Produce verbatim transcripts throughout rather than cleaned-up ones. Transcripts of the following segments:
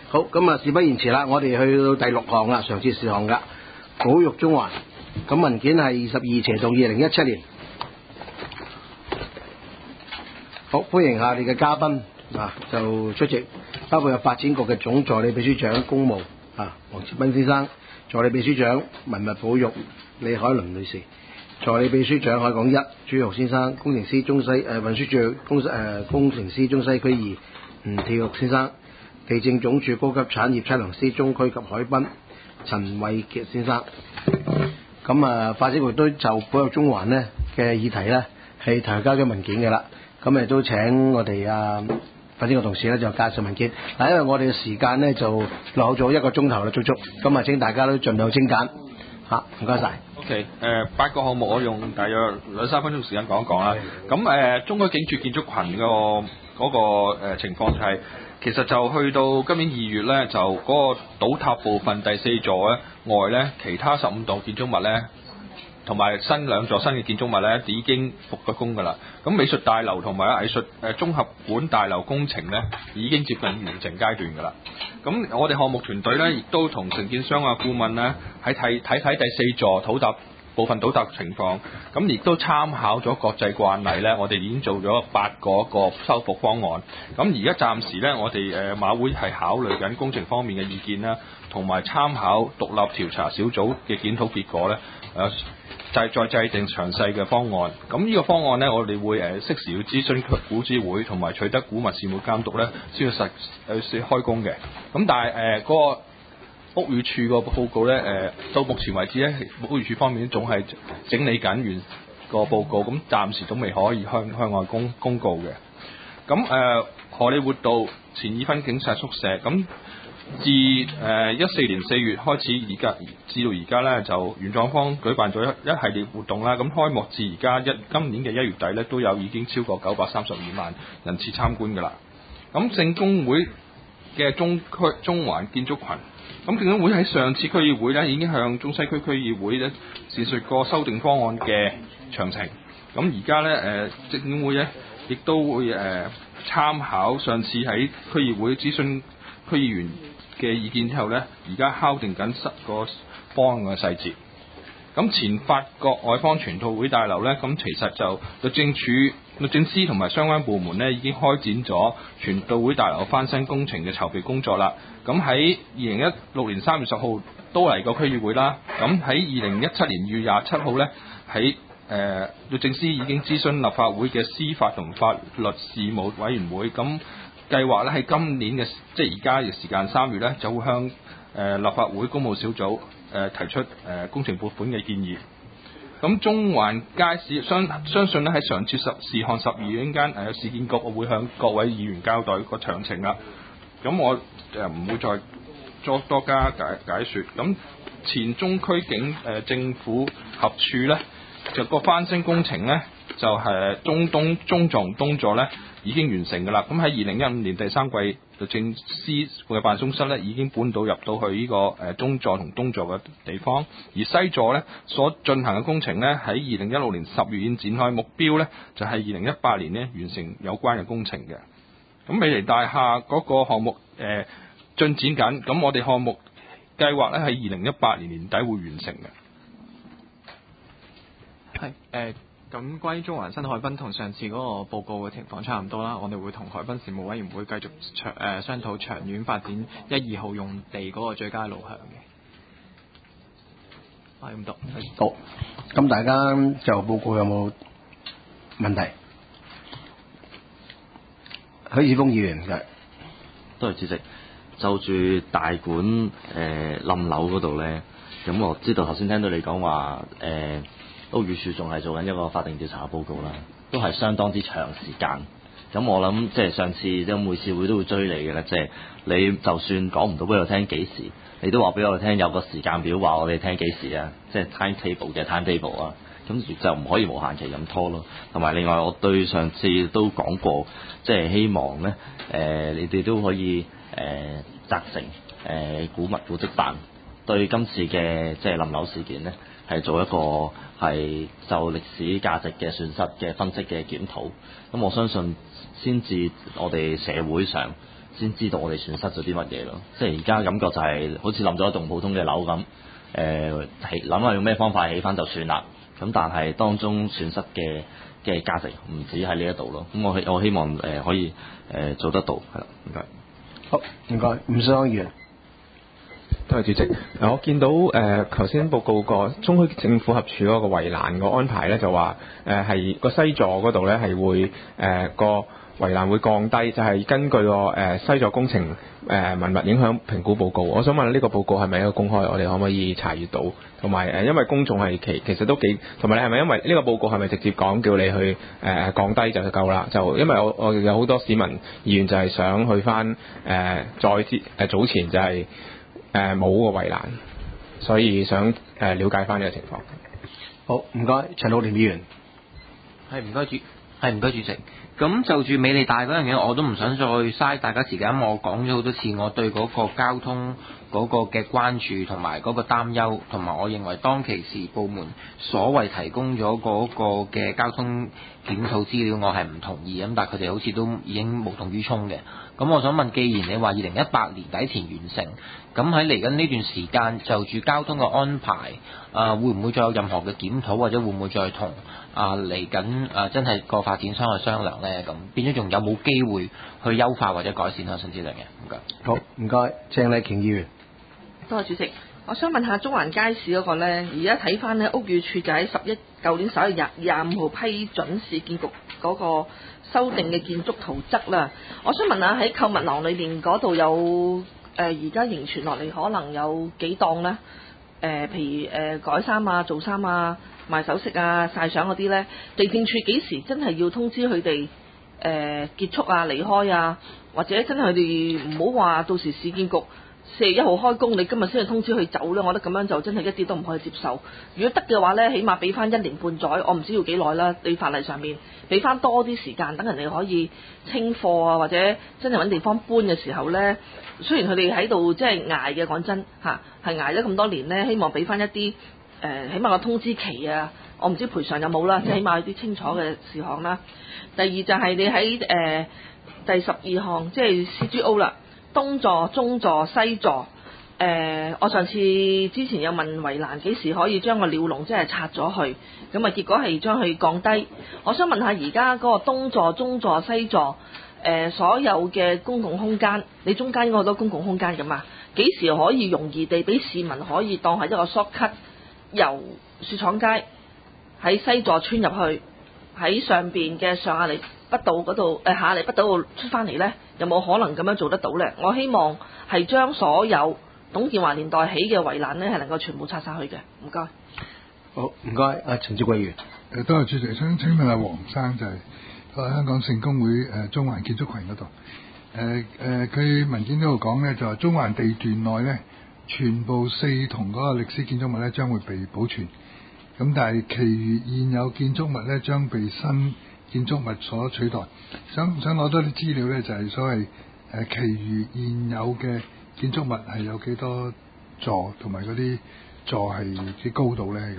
好，咁啊，事不宜遲啦，我哋去到第六項啦，常設事項噶，保育中環。咁文件係二十二斜到二零一七年。好，歡迎下你嘅嘉賓啊，就出席，包括有發展局嘅總助理秘書長公務啊，黃志斌先生，助理秘書長文物保育李海倫女士，助理秘書長海港一朱玉先生，工程師中西誒、呃、運輸署工誒、呃、工程師中西區二吳跳玉先生，地政總署高級產業測量師中區及海濱陳偉傑先生。咁啊，發展局都就保育中環呢嘅議題呢，係提交咗文件嘅啦。咁亦都請我哋啊發展局同事咧就介紹文件。嗱，因為我哋嘅時間呢就留咗一個鐘頭啦，足足。咁啊，請大家都盡量精簡嚇，唔該晒。 OK，誒八個項目我用大約兩三分鐘時間講一講啦。咁誒、呃、中區警署建築群嗰、那個嗰、那個呃、情況就係、是，其實就去到今年二月咧，就嗰個倒塌部分第四座咧外咧，其他十五棟建築物咧，同埋新兩座新嘅建築物咧，已經復咗工㗎啦。咁美術大樓同埋藝術誒綜合館大樓工程咧，已經接近完成階段㗎啦。咁我哋項目團隊咧，亦都同承建商啊顧問咧，喺睇睇睇第四座倒塌部分倒塌情況，咁亦都參考咗國際慣例咧，我哋已經做咗八個個修復方案。咁而家暫時咧，我哋誒馬會係考慮緊工程方面嘅意見啦，同埋參考獨立調查小組嘅檢討結果咧，誒再再制定詳細嘅方案。咁呢個方案咧，我哋會誒適時要諮詢古諮會同埋取得古物事務監督咧，先要實誒先開工嘅。咁但係誒嗰個屋宇署個報告咧，誒、呃、到目前為止咧，屋宇署方面總係整理緊完個報告，咁暫時都未可以向向外公公告嘅。咁誒、呃、荷里活道前已婚警察宿舍，咁自誒一四年四月開始，而家至到而家咧，就原狀方舉辦咗一一系列活動啦。咁開幕至而家一今年嘅一月底咧，都有已經超過九百三十二萬人次參觀㗎啦。咁聖公會嘅中區中環建築群。咁政總會喺上次區議會咧，已經向中西區區議會咧闡述過修訂方案嘅詳情。咁而家咧誒政總會咧，亦都會誒、呃、參考上次喺區議會諮詢區議員嘅意見之後咧，而家敲定緊個方案嘅細節。咁前法國外方傳道會大樓咧，咁其實就律政署、律政司同埋相關部門咧，已經開展咗傳道會大樓翻新工程嘅籌備工作啦。咁喺二零一六年三月十號都嚟過區議會啦。咁喺二零一七年二月廿七號咧，喺誒律政司已經諮詢立法會嘅司法同法律事務委員會。咁計劃咧喺今年嘅即係而家嘅時間三月咧，就會向誒、呃、立法會公務小組誒、呃、提出誒、呃、工程撥款嘅建議。咁中環街市相相信咧喺上次十事項十二陣間誒市建局會向各位議員交代個詳情啦。咁我誒唔會再多多加解解説。咁前中區警誒、呃、政府合署咧，就個翻新工程咧就係、是、中東中座東座咧已經完成㗎啦。咁喺二零一五年第三季，律政司嘅辦公室咧已經搬到入到去呢、這個誒、呃、中座同東座嘅地方，而西座咧所進行嘅工程咧喺二零一六年十月已經展開，目標咧就係二零一八年咧完成有關嘅工程嘅。咁美麗大廈嗰個項目誒、呃、進展緊，咁我哋項目計劃咧喺二零一八年年底會完成嘅。 係誒，咁關於中環新海濱同上次嗰個報告嘅情況差唔多啦，我哋會同海濱事務委員會繼續長誒、呃、商討長遠發展一二號用地嗰個最佳路向嘅。係咁多。 好，咁大家就報告有冇問題？許智峯議員嘅， 多謝主席。就住大館誒冧樓嗰度咧，咁我知道頭先聽到你講話誒屋宇署仲係做緊一個法定調查報告啦，都係相當之長時間。咁我諗即係上次即係每次會都會追你嘅咧，即係你就算講唔到俾我聽幾時，你都話俾我聽有個時間表話我哋聽幾時啊，即係 timetable 嘅 timetable 啊。咁就唔可以無限期咁拖咯。同埋另外，我對上次都講過，即係希望咧，誒、呃、你哋都可以誒、呃、責成誒、呃、古物古蹟辦對今次嘅即係冧樓事件咧，係做一個係就歷史價值嘅損失嘅分析嘅檢討。咁我相信先至我哋社會上先知道我哋損失咗啲乜嘢咯。即係而家感覺就係好似冧咗一棟普通嘅樓咁，誒起諗下用咩方法起翻就算啦。咁但係當中損失嘅嘅價值唔止喺呢一度咯。咁我希我希望誒、呃、可以誒、呃、做得到，係啦，唔該。 好，唔該，吳生議員。 多謝主席。嗱，我見到誒頭先報告個中區政府合署嗰個圍欄個安排咧，就話誒係個西座嗰度咧係會誒、呃、個圍欄會降低，就係、是、根據個誒、呃、西座工程誒、呃、文物影響評估報告。我想問呢個報告係咪一個公開？我哋可唔可以查閲到？同埋誒，因為公眾係其其實都幾，同埋你係咪因為呢個報告係咪直接講叫你去誒、呃、降低就夠啦？就因為我我有好多市民議員就係想去翻誒、呃、再之誒、呃、早前就係、是。誒冇個圍欄，所以想誒、呃、了解翻呢個情況。 好，唔該，陳浩濂議員。 係唔該主，係唔該主席。咁就住美利大嗰樣嘢，我都唔想再嘥大家時間。我講咗好多次，我對嗰個交通嗰個嘅關注同埋嗰個擔憂，同埋我認為當其時部門所謂提供咗嗰個嘅交通檢討資料，我係唔同意咁，但係佢哋好似都已經無動於衷嘅。咁我想問，既然你話二零一八年底前完成，咁喺嚟緊呢段時間就住交通嘅安排，啊、呃、會唔會再有任何嘅檢討，或者會唔會再同啊嚟緊啊真係個發展商去商量呢？咁變咗仲有冇機會去優化或者改善啊？陳志良嘅，唔該。 好，唔該，鄭麗瓊議員。 多謝主席。我想問下中環街市嗰個呢，而家睇翻呢屋宇署就喺十一舊年十一月廿廿五號批准市建局嗰個修訂嘅建築圖則啦。我想問下喺購物廊裏邊嗰度有誒而家仍存落嚟可能有幾檔呢？誒、呃、譬如誒、呃、改衫啊、做衫啊、賣首飾啊、曬相嗰啲呢，地政處幾時真係要通知佢哋誒結束啊、離開啊，或者真係佢哋唔好話到時市建局四月一號開工，你今日先去通知佢走咧，我覺得咁樣就真係一啲都唔可以接受。如果得嘅話呢，起碼俾翻一年半載，我唔知要幾耐啦。對法例上面俾翻多啲時間，等人哋可以清貨啊，或者真係揾地方搬嘅時候呢。雖然佢哋喺度即係捱嘅，講真嚇係捱咗咁多年呢，希望俾翻一啲誒、呃，起碼個通知期啊，我唔知賠償有冇啦，即係起碼有啲清楚嘅事項啦。第二就係你喺誒、呃、第十二項，即係 C G O 啦。東座、中座、西座，誒、呃，我上次之前有問圍欄幾時可以將個鳥籠即係拆咗去，咁啊結果係將佢降低。我想問下而家嗰個東座、中座、西座，誒、呃、所有嘅公共空間，你中間應該好多公共空間㗎嘛？幾時可以容易地俾市民可以當係一個 shortcut 由雪廠街喺西座穿入去，喺上邊嘅上亞厘畢道嗰度，誒下亞厘畢道度出翻嚟呢？有冇可能咁樣做得到呢？我希望係將所有董建華年代起嘅圍欄呢，係能夠全部拆晒去嘅。唔該。 好，唔該，阿陳志貴議員。 誒，多謝主席。想請問下黃生就係、是、香港聖公會誒、呃、中環建築群嗰度。誒、呃、誒，佢文件嗰度講呢，就話中環地段內呢，全部四幢嗰個歷史建築物呢將會被保存。咁但係其餘現有建築物呢，將被新建築物所取代。想想攞多啲資料呢，就係、是、所謂誒、呃，其餘現有嘅建築物係有幾多座，同埋嗰啲座係幾高度呢？咁。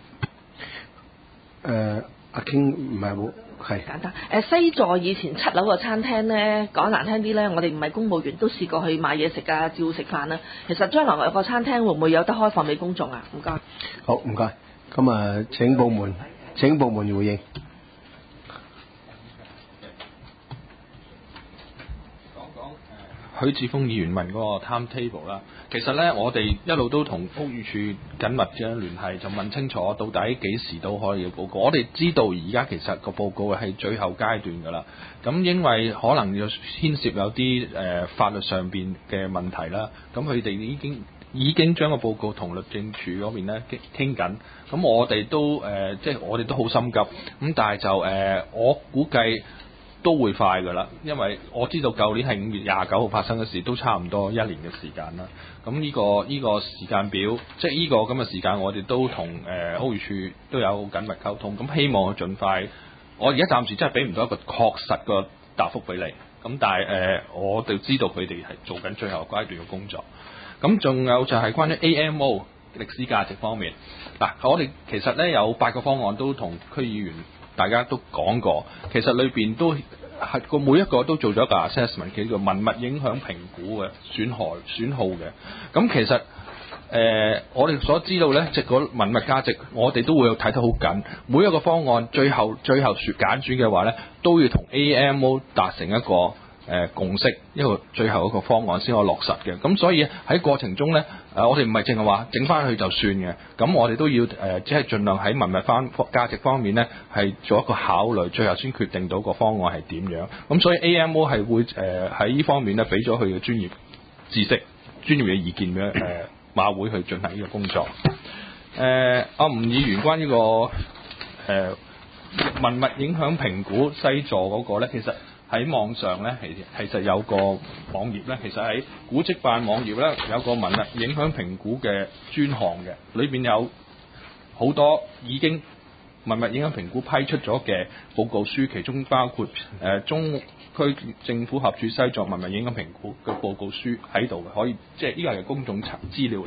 誒，阿傾唔係好係簡單。誒、呃、西座以前七樓個餐廳呢，講難聽啲呢，我哋唔係公務員都試過去買嘢食啊，照食飯啦。其實將來有個餐廳會唔會有得開放俾公眾啊？唔該。 好，唔該。咁啊，請部門請部門回應。 許智峰議員問嗰個 timetable 啦，其實呢，我哋一路都同屋宇署緊密嘅聯繫，就問清楚到底幾時都可以有報告。我哋知道而家其實個報告係最後階段㗎啦，咁因為可能要牽涉有啲誒、呃、法律上邊嘅問題啦，咁佢哋已經已經將個報告同律政署嗰邊咧傾緊，咁我哋都誒、呃、即係我哋都好心急，咁但係就誒、呃、我估計都會快㗎啦，因為我知道舊年係五月廿九號發生嘅事，都差唔多一年嘅時間啦。咁呢、這個呢、這個時間表，即係呢個咁嘅時間，我哋都同誒屋宇署都有緊密溝通。咁希望佢盡快。我而家暫時真係俾唔到一個確實嘅答覆俾你。咁但係誒、呃，我哋知道佢哋係做緊最後階段嘅工作。咁仲有就係關於 A M O 歷史價值方面。嗱，我哋其實咧有八個方案都同區議員大家都講過，其實裏邊都誒、 係個每一個都做咗一個 assessment，叫做文物影響評估嘅損害損耗嘅。咁其實誒、呃、我哋所知道咧，即係個文物價值，我哋都會睇得好緊。每一個方案最後最後選揀選嘅話咧，都要同 A M O 達成一個誒、呃、共識，一個最後一個方案先可以落實嘅。咁所以喺過程中咧，誒、呃、我哋唔係淨係話整翻去就算嘅。咁我哋都要誒、呃，只係盡量喺文物方價值方面咧，係做一個考慮，最後先決定到個方案係點樣。咁所以 A M O 係會誒喺呢方面咧，俾咗佢嘅專業知識、專業嘅意見嘅誒、呃、馬會去進行呢個工作。誒阿吳議員關於、這個誒、呃、文物影響評估西座嗰個咧，其實喺網上咧，其其實有個網頁咧，其實喺古蹟辦網頁咧有個文物影響評估嘅專項嘅，裏邊有好多已經文物影響評估批出咗嘅報告書，其中包括誒、呃、中區政府合署西座文物影響評估嘅報告書喺度嘅，可以即係呢個係公眾層資料嚟。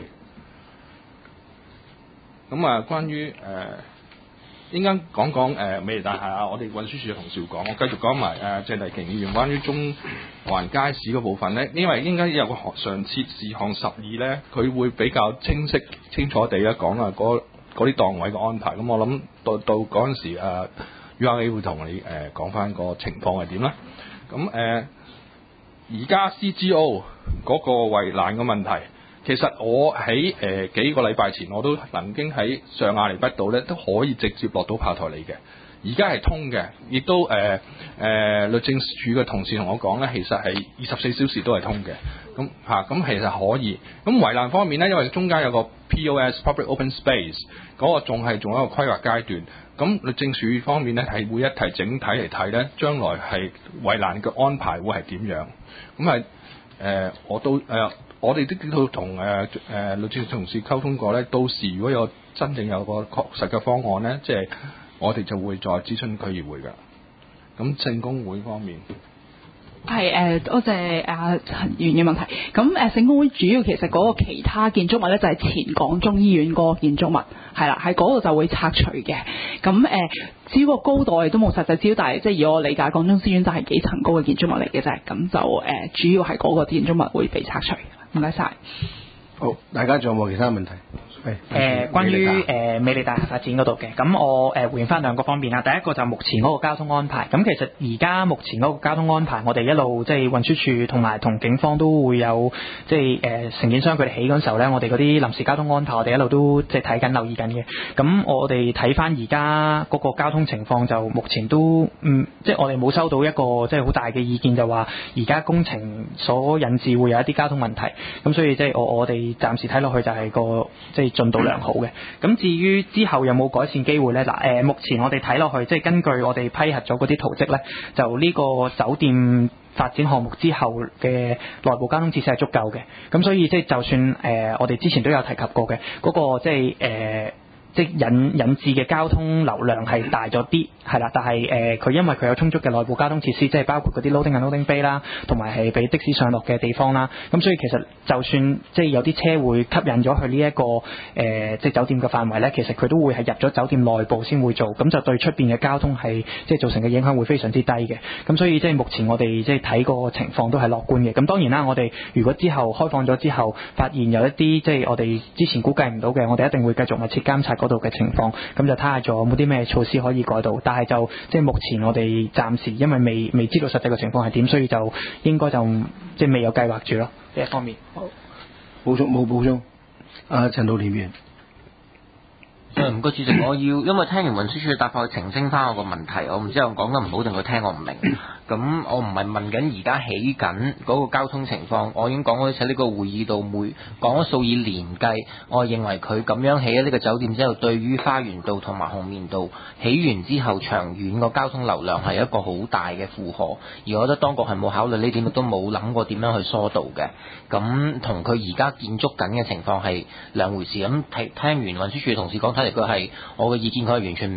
咁啊，關於誒。呃應該講講誒美利大廈啊，我哋運輸署嘅同事會講，我繼續講埋誒鄭麗瓊議員關於中環街市嗰部分咧，因為應該有個上設事項十二咧，佢會比較清晰清楚地咧講啊嗰啲檔位嘅安排。咁我諗到到嗰陣時誒 U R A 會同你誒講翻個情況係點啦。咁誒而家 C G O 嗰個圍欄嘅問題。其實我喺誒、呃、幾個禮拜前，我都曾經喺上亞厘畢道咧都可以直接落到炮台嚟嘅。而家係通嘅，亦都誒誒、呃呃、律政署嘅同事同我講咧，其實係二十四小時都係通嘅。咁嚇咁其實可以。咁圍欄方面咧，因為中間有個 P O S Public Open Space 嗰個仲係仲有一個規劃階段。咁律政署方面咧係會一提整體嚟睇咧，將來係圍欄嘅安排會係點樣？咁係誒我都誒。呃我哋都同誒誒律政署同事溝通過咧，到時如果有真正有個確實嘅方案咧，即係我哋就會再諮詢區議會㗎。咁聖公會方面。 係誒，多謝阿陳議員嘅問題。咁誒，聖公會主要其實嗰個其他建築物咧，就係前港中醫院嗰個建築物，係啦，喺嗰度就會拆除嘅。咁誒，至於個高度我哋都冇實際資料，但係即係以我理解，港中醫院就係幾層高嘅建築物嚟嘅啫。咁就誒，主要係嗰個建築物會被拆除。唔該晒。 好，大家仲有冇其他問題？ 誒、呃，關於誒、呃、美利大廈發展嗰度嘅，咁我誒、呃、回應翻兩個方面啦。第一個就目前嗰個交通安排，咁其實而家目前嗰個交通安排，我哋一路即係運輸署同埋同警方都會有即係誒承建商佢哋起嗰陣時候咧，我哋嗰啲臨時交通安排，我哋一路都即係睇緊、留意緊嘅。咁我哋睇翻而家嗰個交通情況，就目前都嗯，即係我哋冇收到一個即係好大嘅意見，就話而家工程所引致會有一啲交通問題。咁所以即係我我哋暫時睇落去就係個即係進度良好嘅。咁至於之後有冇改善機會呢？嗱，誒目前我哋睇落去，即係根據我哋批核咗嗰啲圖則呢，就呢個酒店發展項目之後嘅內部交通設施係足夠嘅。咁所以即係就算誒、呃、我哋之前都有提及過嘅嗰、嗰個即係誒。呃即引引致嘅交通流量係大咗啲，係啦，但係誒佢因為佢有充足嘅內部交通設施，即係包括嗰啲 loading and loading bay 啦，同埋係俾的士上落嘅地方啦，咁所以其實就算即係有啲車會吸引咗去呢一個誒、呃、即係酒店嘅範圍咧，其實佢都會係入咗酒店內部先會做，咁就對出邊嘅交通係即係造成嘅影響會非常之低嘅，咁所以即係目前我哋即係睇個情況都係樂觀嘅。咁當然啦，我哋如果之後開放咗之後，發現有一啲即係我哋之前估計唔到嘅，我哋一定會繼續密切監察嗰度嘅情況，咁就睇下仲有冇啲咩措施可以改到。但係就即係目前我哋暫時因為未未知道實際嘅情況係點，所以就應該就即係未有計劃住咯呢一方面。好， 補充冇補充。啊，陳道廉議員。 誒唔該主席，我要因為聽完運輸署嘅答覆，去澄清翻我個問題，我唔知我講得唔好定佢聽我唔明。咁我唔係問緊而家起緊嗰個交通情況，我已經講咗喺呢個會議度，每講咗數以年計，我認為佢咁樣起咗呢個酒店之後，對於花園道同埋紅棉道起完之後，長遠個交通流量係一個好大嘅負荷，而我覺得當局係冇考慮呢點，亦都冇諗過點樣去疏導嘅。咁同佢而家建築緊嘅情況係兩回事。咁聽聽完運輸署嘅同事講，睇嚟佢係我嘅意見，佢係完全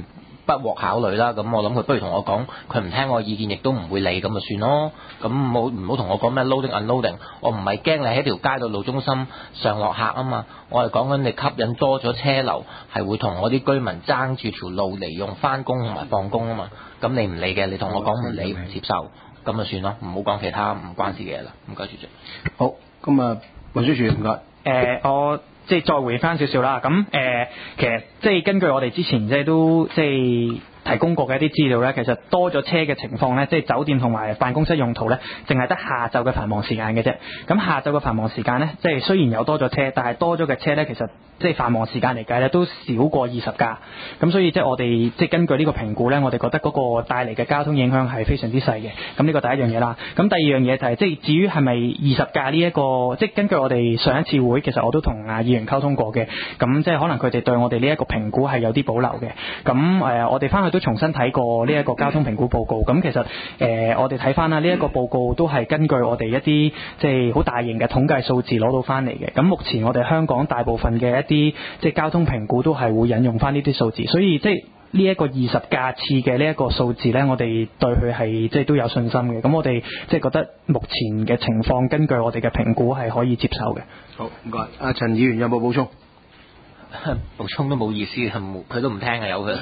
不獲考慮啦。咁我諗佢不如同我講，佢唔聽我意見，亦都唔會理，咁就算咯。咁冇唔好同我講咩 loading unloading，我唔係驚你喺條街度路中心上落客啊嘛，我係講緊你吸引多咗車流，係會同我啲居民爭住條路嚟用翻工同埋放工啊嘛。咁你唔理嘅，你同我講唔理唔接受，咁就算咯，唔好講其他唔關事嘅嘢啦。唔該主席。 好，咁啊，運輸署唔該。 誒、呃，我即係再回翻少少啦。咁誒、呃，其實即係根據我哋之前即係都即係提供過嘅一啲資料咧，其實多咗車嘅情況咧，即係酒店同埋辦公室用途咧，淨係得下晝嘅繁忙時間嘅啫。咁下晝嘅繁忙時間咧，即係雖然有多咗車，但係多咗嘅車咧，其實即係繁忙時間嚟計咧，都少過二十架。咁所以即係我哋即係根據呢個評估咧，我哋覺得嗰個帶嚟嘅交通影響係非常之細嘅。咁呢個第一樣嘢啦。咁第二樣嘢就係、是、即係至於係咪二十架呢一個，即係根據我哋上一次會，其實我都同啊議員溝通過嘅。咁即係可能佢哋對我哋呢一個評估係有啲保留嘅。咁誒、呃，我哋翻去都重新睇過呢一個交通評估報告。咁其實誒、呃，我哋睇翻啦，呢一個報告都係根據我哋一啲即係好大型嘅統計數字攞到翻嚟嘅。咁目前我哋香港大部分嘅一啲即係交通評估都係會引用翻呢啲數字，所以即係呢一個二十架次嘅呢一個數字呢，我哋對佢係即係都有信心嘅。咁我哋即係覺得目前嘅情況，根據我哋嘅評估係可以接受嘅。 好，唔該。阿陳議員有冇補充？ 補充都冇意思，佢都唔聽啊，由佢。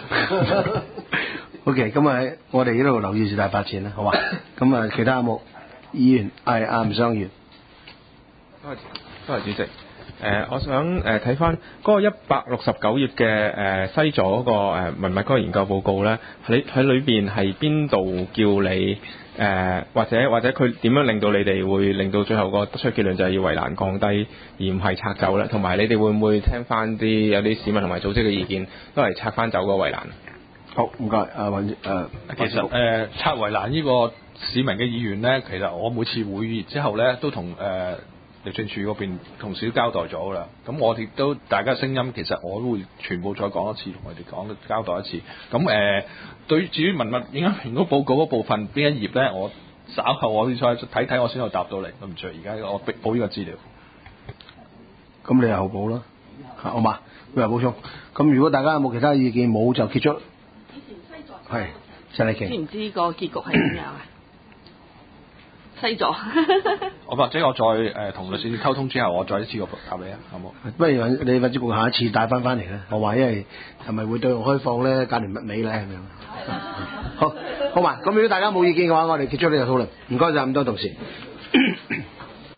OK，咁啊，我哋呢度留意事態發展啦，好嘛？咁啊，其他有冇議員係阿吳商議？ 多謝，多謝主席。誒、呃，我想誒睇翻嗰個一百六十九頁嘅誒西座嗰個誒文物嗰個研究報告咧，喺喺裏邊係邊度叫你誒、呃，或者或者佢點樣令到你哋會令到最後個得出結論就係要圍欄降低，而唔係拆走咧？同埋你哋會唔會聽翻啲有啲市民同埋組織嘅意見，都係拆翻走個圍欄？ 好，唔該。阿運誒， 其實誒、呃、拆圍欄呢個市民嘅意願咧，其實我每次會議之後咧，都同誒。呃地政處嗰邊同事都交代咗啦，咁我哋都大家聲音，其實我都會全部再講一次，同佢哋講交代一次。咁誒、呃，對於至於文物影響評估報告嗰部分邊一頁咧，我稍後我再睇睇，我先可以答到你。對唔住，而家我補呢個資料。 咁你又後補啦，好嘛？你又補充。咁如果大家有冇其他意見，冇就結束。係，陳麗琪。 知唔知個結局係點樣啊？西座， 我或者我再誒同、呃、律師溝通之後，我再一次個答你啊，好冇？ 不如你揾支局下一次帶翻翻嚟咧。我話因為係咪會對外開放咧？價廉物美咧係咪？好，好嘛。咁如果大家冇意見嘅話，我哋結束呢個討論。唔該晒咁多同事。